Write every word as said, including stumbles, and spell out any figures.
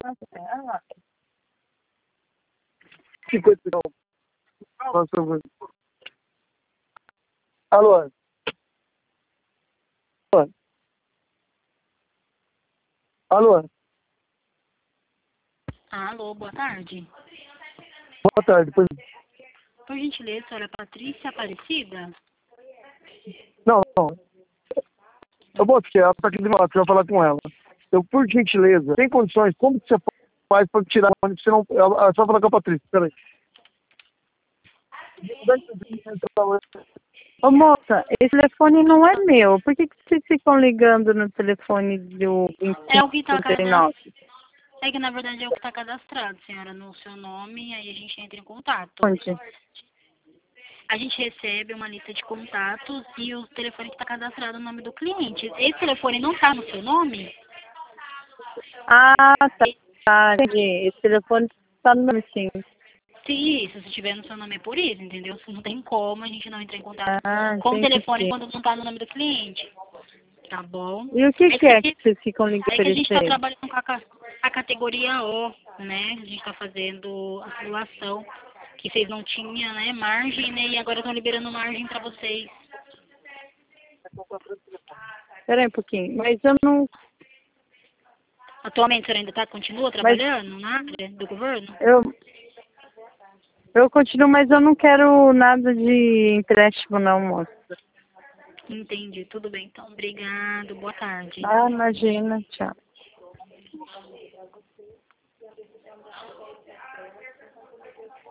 cinquenta e nove. Nossa, alô? Alô? Alô? Alô, boa tarde. Boa tarde. Pois... Por gentileza, a senhora Patrícia Aparecida? Não, não. Eu vou aqui, ela tá aqui de lado, você vai falar com ela. Eu, por gentileza, tem condições, como que você faz para tirar o ônibus? Você não... Ela só falar com a Patrícia, peraí. Ô moça, esse telefone não é meu. Por que, que vocês ficam ligando no telefone do É o que está vinte e cinco trinta e nove? cadastrado. É que na verdade é o que está cadastrado, senhora, no seu nome, aí a gente entra em contato. Onde? A gente recebe uma lista de contatos e o telefone que está cadastrado no nome do cliente. Esse telefone não está no seu nome? Ah, tá. tá. entendi. Esse telefone tá no nome sim. Sim, isso, se tiver no seu nome é por isso, entendeu? Não tem como a gente não entrar em contato Ah, com o entendi. telefone quando não está no nome do cliente. Tá bom? E o que, É que é que, que vocês ficam ligando é que a gente está oferecer? trabalhando com a, ca- a categoria O, né? A gente está fazendo a simulação que vocês não tinham, né? Margem, né? E agora estão liberando margem para vocês. Peraí um pouquinho, mas eu não... Atualmente, a senhora ainda tá, continua Mas trabalhando na área do governo? eu... Eu continuo, mas eu não quero nada de empréstimo não, moça. Entendi, tudo bem. Então, obrigado, boa tarde. Ah, imagina, tchau.